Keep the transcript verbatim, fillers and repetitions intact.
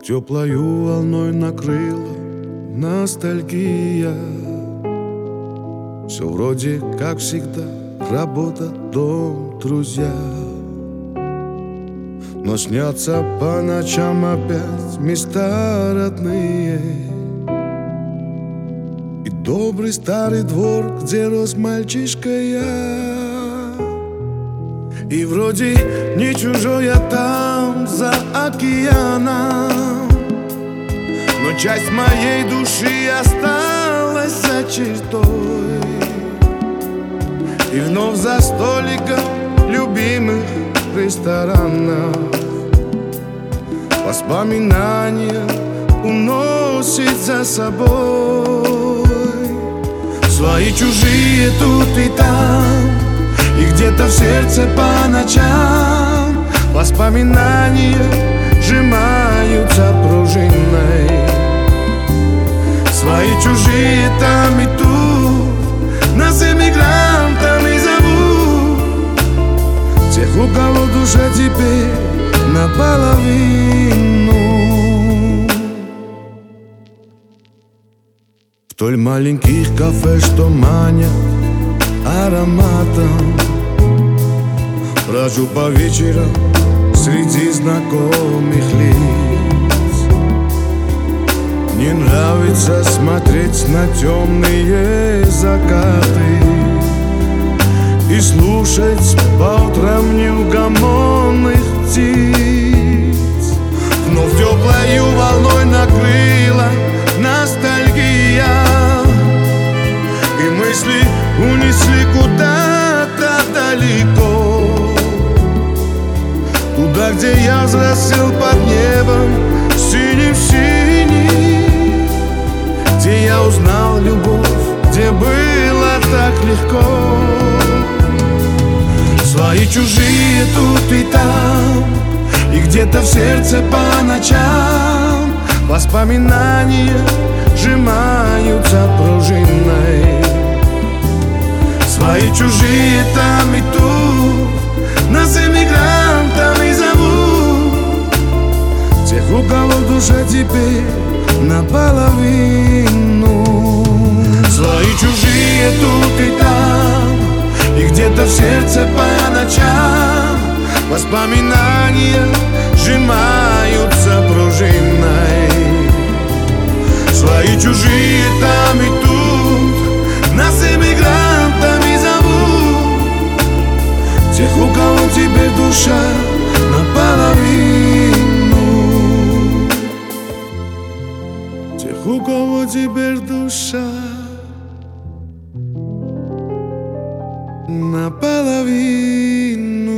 теплою волной накрыла ностальгия. Все вроде как всегда, работа, дом, друзья. Но снятся по ночам опять места родные и добрый старый двор, где рос мальчишка я. И вроде не чужой я там, за океаном, но часть моей души осталась за чертой. И вновь за столиком любимых ресторанов воспоминания уносит за собой. Свои чужие тут и там, и где-то в сердце по ночам воспоминания сжимаются пружиной. Свои чужие там и тут нас эмигрантами зовут, тех, у кого душа теперь наполовину. Вдоль маленьких кафе, что манят ароматом, брожу по вечерам среди знакомых лиц. Мне нравится смотреть на темные закаты и слушать по утрам неугомонных птиц. Вновь теплою волной накрыла ностальгия, и мысли унесли куда-то далеко, туда, где я взрослел под небом синим-синим, где я узнал любовь, где было так легко. Свои чужие тут и там, и где-то в сердце по ночам воспоминания сжимаются пружиной. Свои чужие там и тут нас эмигрантами зовут, тех, у кого душа теперь наполовину. Свои чужие тут и там, и где-то в сердце по ночам воспоминания сжимаются пружиной. Свои чужие там и тут нас эмигрантами зовут, тех, у кого теперь душа наполовину, тех, у кого теперь душа наполовину.